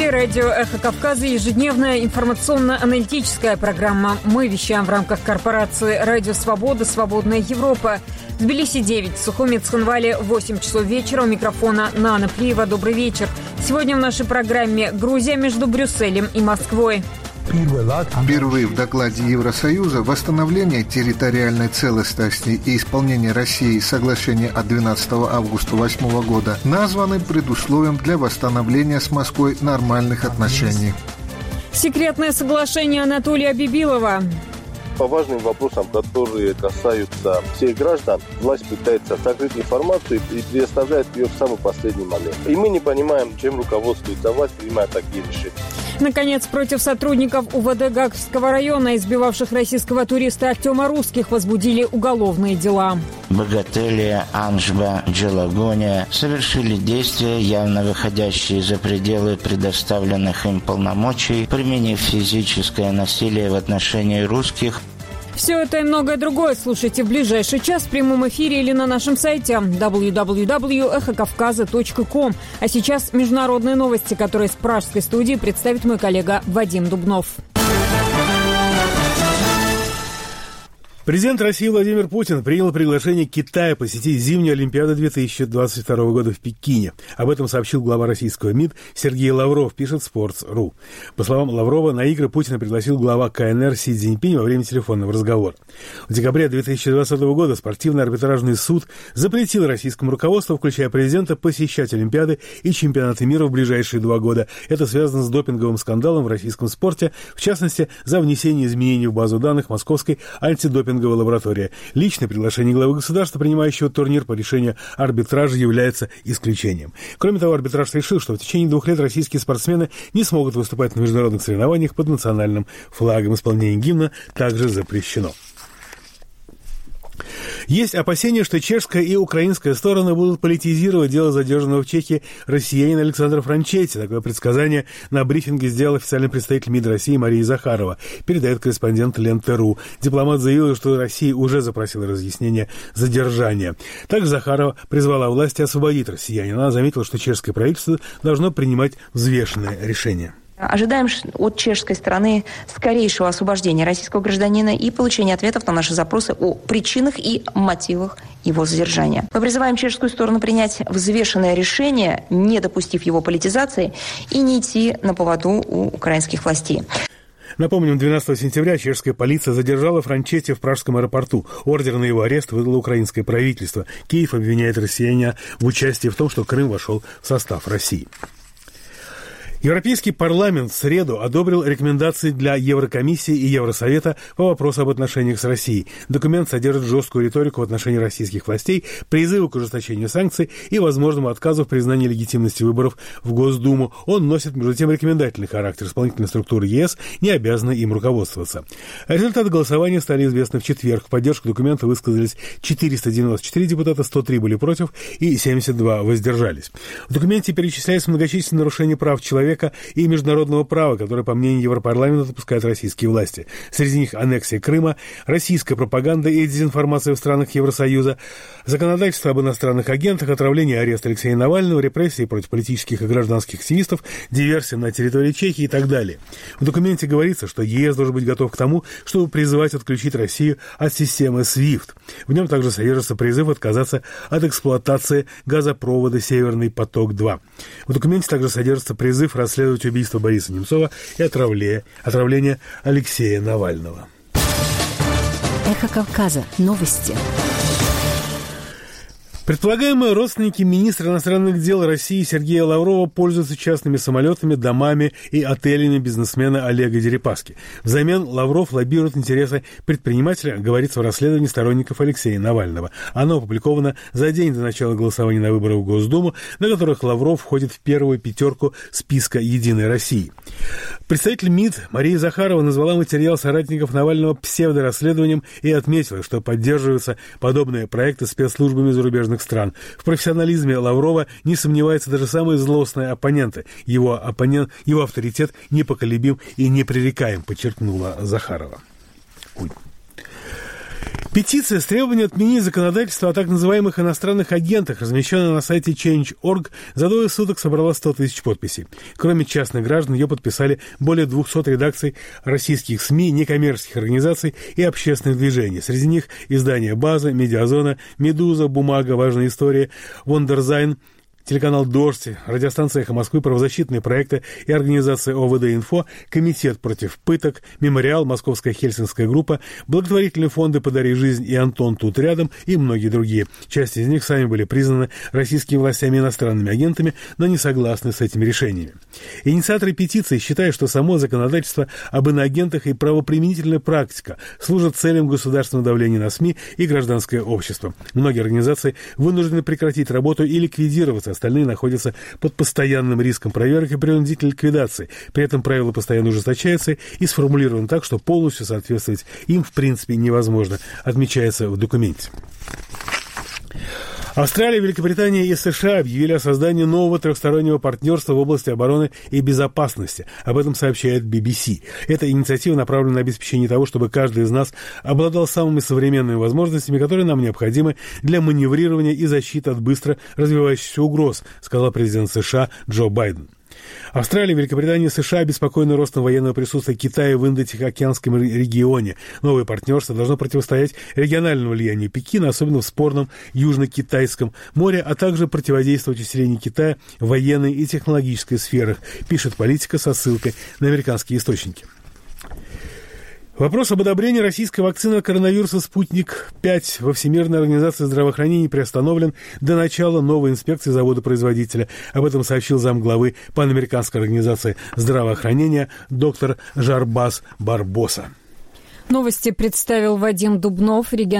эфире радио «Эхо Кавказа» ежедневная информационно-аналитическая программа. Мы вещаем в рамках корпорации «Радио Свобода. Свободная Европа». В Тбилиси 9, в Сухуми, Цхинвале 8 часов вечера. У микрофона Нана Плиева. Добрый вечер. Сегодня в нашей программе Грузия между Брюсселем и Москвой. Впервые в докладе Евросоюза восстановление территориальной целостности и исполнение Россией соглашения от 12 августа 2008 года названы предусловием для восстановления с Москвой нормальных отношений. Секретное соглашение Анатолия Бибилова. По важным вопросам, которые касаются всех граждан, власть пытается сокрыть информацию и предоставляет ее в самый последний момент. И мы не понимаем, чем руководствуется власть, принимая такие решения. Наконец, против сотрудников УВД Гагского района, избивавших российского туриста Артема Русских, возбудили уголовные дела. Богатели Анжба Джелагония совершили действия, явно выходящие за пределы предоставленных им полномочий, применив физическое насилие в отношении русских. Все это и многое другое слушайте в ближайший час в прямом эфире или на нашем сайте www.эхокавказа.ком. А сейчас международные новости, которые с пражской студии представит мой коллега Вадим Дубнов. Президент России Владимир Путин принял приглашение Китая посетить зимнюю Олимпиаду 2022 года в Пекине. Об этом сообщил глава российского МИД Сергей Лавров, пишет Sports.ru. По словам Лаврова, на игры Путина пригласил глава КНР Си Цзиньпинь во время телефонного разговора. В декабре 2020 года спортивный арбитражный суд запретил российскому руководству, включая президента, посещать Олимпиады и чемпионаты мира в ближайшие 2 года. Это связано с допинговым скандалом в российском спорте, в частности, за внесение изменений в базу данных Московской антидопинговой лаборатории. Личное приглашение главы государства, принимающего турнир по решению арбитража, является исключением. Кроме того, арбитраж решил, что в течение 2 лет российские спортсмены не смогут выступать на международных соревнованиях под национальным флагом. Исполнение гимна также запрещено. Есть опасения, что чешская и украинская стороны будут политизировать дело задержанного в Чехии россиянина Александра Франчетти. Такое предсказание на брифинге сделал официальный представитель МИД России Мария Захарова, передает корреспондент Ленты.ру. Дипломат заявил, что Россия уже запросила разъяснение задержания. Также Захарова призвала власти освободить россиянина. Она заметила, что чешское правительство должно принимать взвешенное решение. Ожидаем от чешской стороны скорейшего освобождения российского гражданина и получения ответов на наши запросы о причинах и мотивах его задержания. Мы призываем чешскую сторону принять взвешенное решение, не допустив его политизации, и не идти на поводу у украинских властей. Напомним, 12 сентября чешская полиция задержала Франчетти в пражском аэропорту. Ордер на его арест выдало украинское правительство. Киев обвиняет россияне в участии в том, что Крым вошел в состав России. Европейский парламент в среду одобрил рекомендации для Еврокомиссии и Евросовета по вопросу об отношениях с Россией. Документ содержит жесткую риторику в отношении российских властей, призывы к ужесточению санкций и возможному отказу в признании легитимности выборов в Госдуму. Он носит, между тем, рекомендательный характер. Исполнительные структуры ЕС не обязаны им руководствоваться. Результаты голосования стали известны в четверг. В поддержку документа высказались 494 депутата, 103 были против и 72 воздержались. В документе перечисляются многочисленные нарушения прав человека и международного права, которые, по мнению Европарламента, допускают российские власти. Среди них аннексия Крыма, российская пропаганда и дезинформация в странах Евросоюза, законодательство об иностранных агентах, отравление и арест Алексея Навального, репрессии против политических и гражданских активистов, диверсия на территории Чехии и так далее. В документе говорится, что ЕС должен быть готов к тому, чтобы призывать отключить Россию от системы SWIFT. В нем также содержится призыв отказаться от эксплуатации газопровода «Северный поток-2». В документе также содержится призыв расследовать убийство Бориса Немцова и отравление Алексея Навального. Эхо Кавказа. Новости. Предполагаемые родственники министра иностранных дел России Сергея Лаврова пользуются частными самолетами, домами и отелями бизнесмена Олега Дерипаски. Взамен Лавров лоббирует интересы предпринимателя, говорится в расследовании сторонников Алексея Навального. Оно опубликовано за день до начала голосования на выборах в Госдуму, на которых Лавров входит в первую 5 списка «Единой России». Представитель МИД Мария Захарова назвала материал соратников Навального псевдорасследованием и отметила, что поддерживаются подобные проекты спецслужбами зарубежных стран. В профессионализме Лаврова не сомневаются даже самые злостные оппоненты. Его авторитет непоколебим и непререкаем, подчеркнула Захарова. Петиция с требованием отменить законодательство о так называемых иностранных агентах, размещенная на сайте Change.org, за 2 суток собрала 100 тысяч подписей. Кроме частных граждан, ее подписали более 200 редакций российских СМИ, некоммерческих организаций и общественных движений. Среди них издания «База», «Медиазона», «Медуза», «Бумага», «Важная история», «Вондерзайн», телеканал «Дождь», радиостанция «Эхо Москвы», правозащитные проекты и организация ОВД-Инфо, Комитет против пыток, Мемориал, Московская Хельсинская группа, благотворительные фонды «Подари жизнь» и «Антон тут рядом» и многие другие. Часть из них сами были признаны российскими властями иностранными агентами, но не согласны с этими решениями. Инициаторы петиции считают, что само законодательство об иноагентах и правоприменительная практика служат целям государственного давления на СМИ и гражданское общество. Многие организации вынуждены прекратить работу и ликвидироваться, остальные находятся под постоянным риском проверок и принудительной ликвидации. При этом правила постоянно ужесточаются и сформулированы так, что полностью соответствовать им в принципе невозможно, отмечается в документе. Австралия, Великобритания и США объявили о создании нового трехстороннего партнерства в области обороны и безопасности. Об этом сообщает BBC. Эта инициатива направлена на обеспечение того, чтобы каждый из нас обладал самыми современными возможностями, которые нам необходимы для маневрирования и защиты от быстро развивающихся угроз, сказал президент США Джо Байден. Австралия, Великобритания и США обеспокоены ростом военного присутствия Китая в Индо-Тихоокеанском регионе. Новое партнерство должно противостоять региональному влиянию Пекина, особенно в спорном Южно-Китайском море, а также противодействовать усилению Китая в военной и технологической сферах, пишет «Политика» со ссылкой на американские источники. Вопрос об одобрении российской вакцины от коронавируса «Спутник-5» во Всемирной организации здравоохранения приостановлен до начала новой инспекции завода-производителя. Об этом сообщил замглавы Панамериканской организации здравоохранения доктор Жарбас Барбоса. Новости представил Вадим Дубнов.